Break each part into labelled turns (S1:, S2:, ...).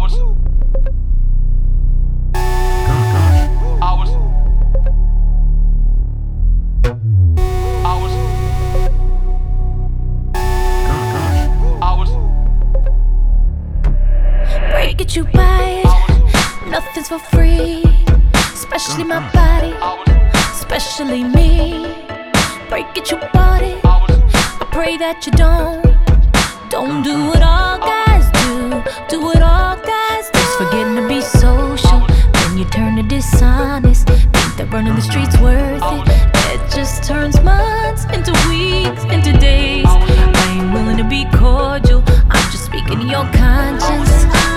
S1: Break it, you buy it, nothing's for free. Especially my body, especially me. Break it, you bought it, I pray that you don't do what all guys do what all guys do. Just forgetting to be social, then you turn to dishonest. Think that burning the streets worth it, it just turns months into weeks, into days. I ain't willing to be cordial, I'm just speaking to your conscience.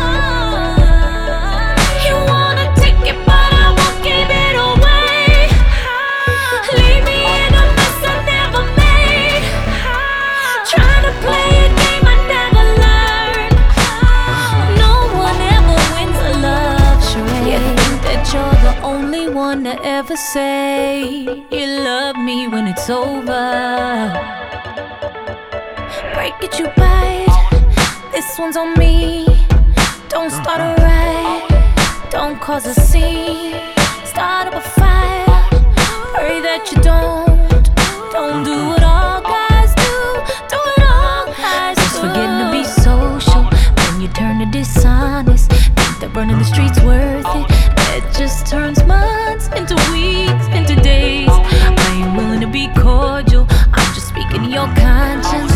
S1: You wanna take it, but I won't give it away. Leave me in a mess I never made, trying to play a game I never learned. No one ever wins a love charade. You think that you're the only one to ever say you love me when it's over. Break it, you buy it, this one's on me. Don't start a riot, don't cause a scene. Start up a fire, pray that you don't do what all guys do what all guys do. Just forgetting to be social, then you turn to dishonest. Think that burning the streets worth it, it just turns months into weeks, into days. I ain't willing to be cordial, I'm just speaking to your conscience.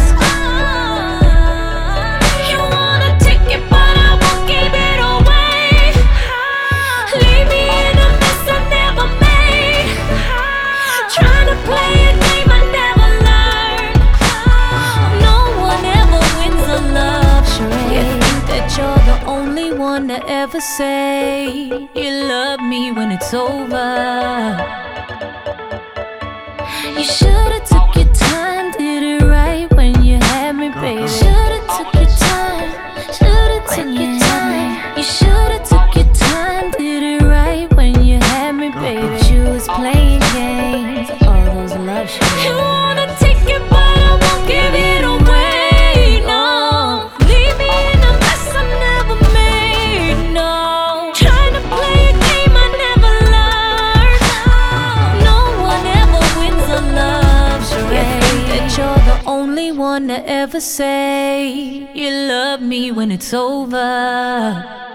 S1: You wanna take it, but I won't give it away. Leave me in a mess I never made, trying to play a game I never learned. No one ever wins a love charade. You think that you're the only one to ever say you love me when it's over. You should've took your time, did it right when you had me, baby. Should've took your time, should've took your time. You should've took your time, did it right when you had me, baby. But you was playing games, all those love charades. You wanna take it, but I won't give it away, no. Leave me in a mess I never made, no. Trying to play a game I never learned. No one ever wins a love charade. You think that you're the only one to ever say you love me when it's over.